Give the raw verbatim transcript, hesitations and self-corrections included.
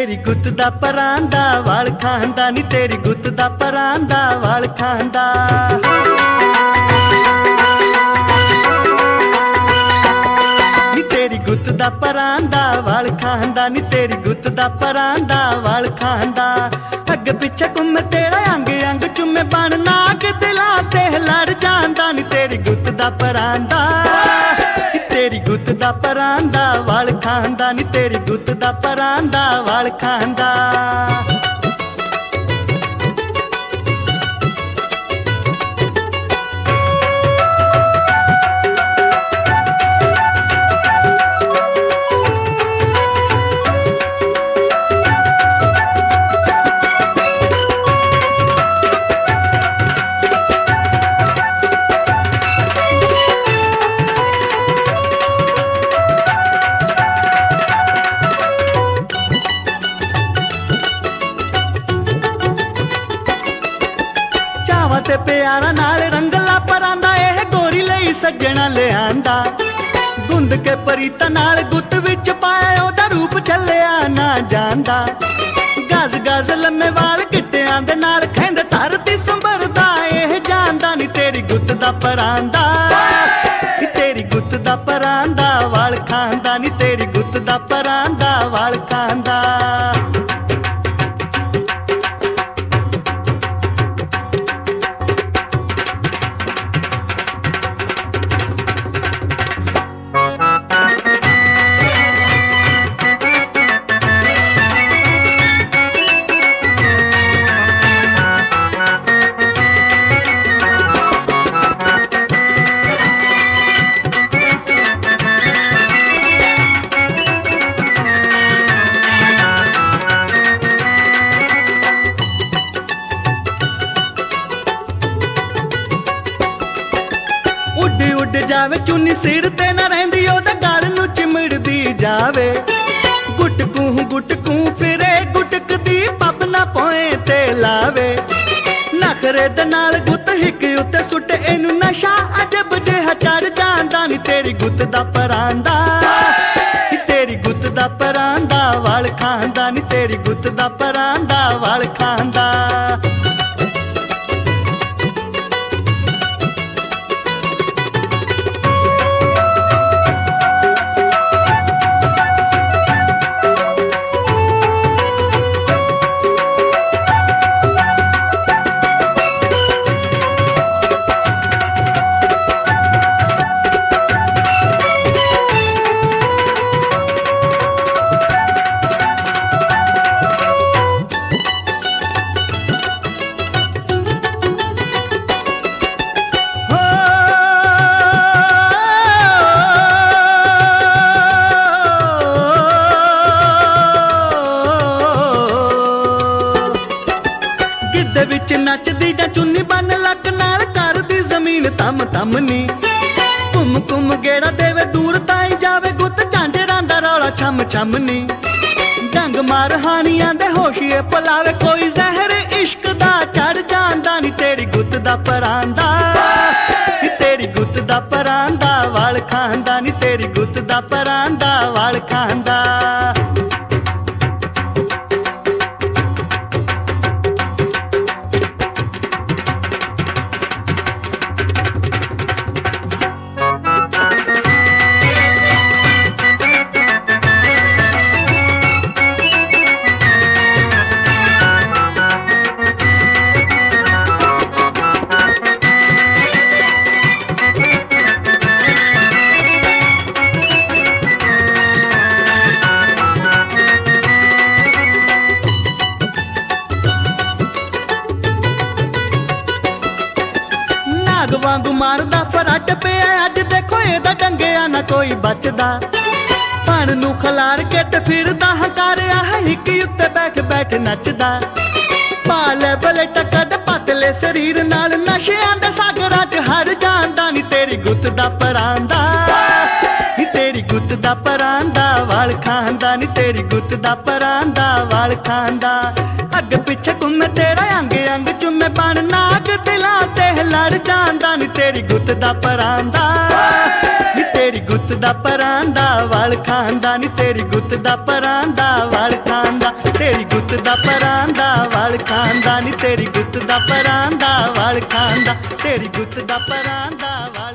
तेरी गुत्त दा परांदा वाल खांदा नी तेरी गुत्त दा परांदा वाल खांदा। नी तेरी गुत्त दा परांदा वाल खांदा नी तेरी गुत्त दा परांदा वाल खांदा। अग पिछे घुम तेरा अंग अंग चुमे बन नाग दिला ते लड़ जांदा नी तेरी गुत्त दा परांदा। तेरी गुत्त दा परांदा वाल खांदा नी तेरी गुत्त दा परांदा वाल खांदा। ते प्यारा नाल रंगला परांदा एह गोरी लई सज्जणा ले आंदा। गुंद के परीता नाल गुत्त विच पाया ओदा रूप छलिया ना जांदा। गज गज लम्मे वाल गिट्टियां दे नाल खैंद धरती संभरदा एह जांदा नी तेरी गुत्त दा परांदा। तेरी गुत्त दा परांदा वाल खांदा नी तेरी गुत्त दा परांदा वाल खांदा। उड जावे चुन्नी सिर ते ना रहिंदी ओदे गल नूं चिमड़दी जावे। गुटकू गुटकू फिरे गुटकदी पब ना पोए ते लावे। नखरे दे नाल गुत्त हिक उत्ते सुट इनू नशा अजब जिहा चढ़ जांदा नी तेरी गुत्त दा परांदा। तेरी गुत्त दा परांदा वाल खांदा नी तेरी गुत्त दा परांदा वाल खांदा। नचदी जा चुन्नी बन लक नाल करदी जमीन तम तम नी। घुम घुम गेड़ा देवे दूर ताई जावे गुत्त झांझरां दा रौला छम छम नी। डंग मार हानियां दे होशिए पलावे कोई जहर इश्क दा चढ़ जांदा नी तेरी गुत्त दा परांदा। तेरी गुत्त दा परांदा वाल खांदा नी तेरी गुत्त दा परांदा वाल खांदा। नाग वांगू मारदा फरट पे अज देखो एदा डंगिया ना कोई बचदा। भण नूं खलार के ते फिरदा हकारिया है हिक उत्ते बैठ बैठ नचदा। पाले बले टकद पतले शरीर नाल नशियां दे सागरां च हर जांदा नी तेरी गुत्त दा परांदा। नी तेरी गुत्त दा परांदा वाल खांदा नी तेरी गुत्त दा परांदा वाल खांदा। अग पिछे घुमे तेरा अंग अंग चुमे बन नाग दिला ते लड़ जांदा नी तेरी गुत्त दा परांदा। नी तेरी गुत्त दा परांदा वाल खांदा नी तेरी गुत्त दा परांदा वाल खांदा तेरी गुत्त दा परांदा वाल खांदा नी तेरी गुत्त दा परांदा वाल खांदा तेरी गुत्त दा परांदा वाल